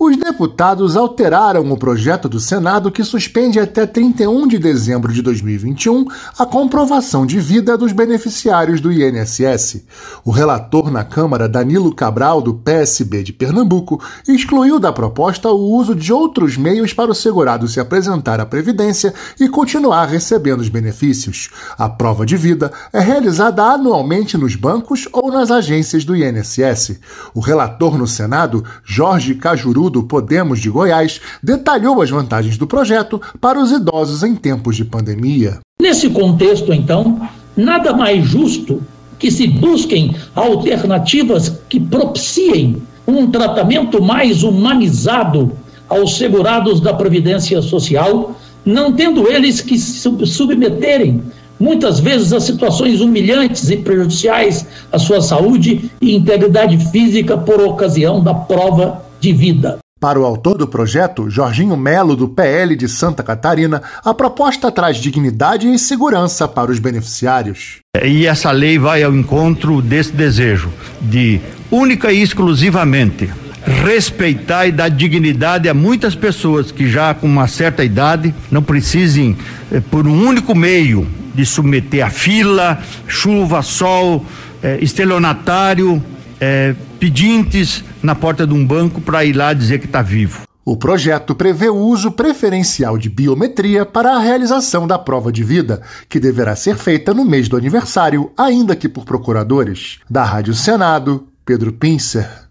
Os deputados alteraram o projeto do Senado que suspende até 31 de dezembro de 2021 a comprovação de vida dos beneficiários do INSS. O relator na Câmara, Danilo Cabral, do PSB de Pernambuco, excluiu da proposta o uso de outros meios para o segurado se apresentar à Previdência e continuar recebendo os benefícios. A prova de vida é realizada anualmente nos bancos ou nas agências do INSS. O relator no Senado, Jorge Cajuru, do Podemos de Goiás, detalhou as vantagens do projeto para os idosos em tempos de pandemia. Nesse contexto, então, nada mais justo que se busquem alternativas que propiciem um tratamento mais humanizado aos segurados da Previdência Social, não tendo eles que se submeterem muitas vezes a situações humilhantes e prejudiciais à sua saúde e integridade física por ocasião da prova de vida. Para o autor do projeto, Jorginho Melo, do PL de Santa Catarina, a proposta traz dignidade e segurança para os beneficiários. E essa lei vai ao encontro desse desejo de, única e exclusivamente, respeitar e dar dignidade a muitas pessoas que já com uma certa idade não precisem, por um único meio, de submeter a fila, chuva, sol, estelionatário, pedintes na porta de um banco para ir lá dizer que está vivo. O projeto prevê o uso preferencial de biometria para a realização da prova de vida, que deverá ser feita no mês do aniversário, ainda que por procuradores. Da Rádio Senado, Pedro Pincer.